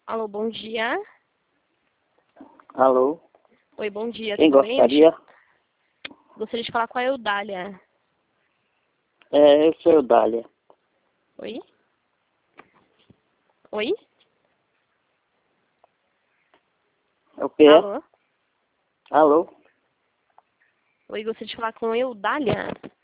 Alô, bom dia. Alô? Oi, bom dia. Quem Tudo bem? gostaria? Gostaria de falar com a Eudália. Eu sou Eudália. Oi? Oi? É o que é? Alô? Alô? Oi, gostaria de falar com a Eudália.